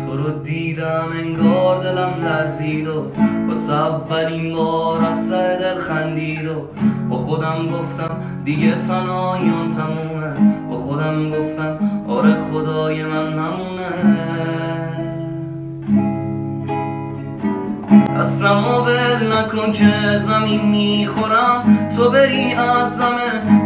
تو رو دیدم انگار دلم لرزید و واسه اولین بار از ته دل خندید و با خودم گفتم دیگه تنهاییام تمومه. با خودم گفتم آره خدای من نمونه. دستمو ول نکن که زمین میخورم، تو بری از زمه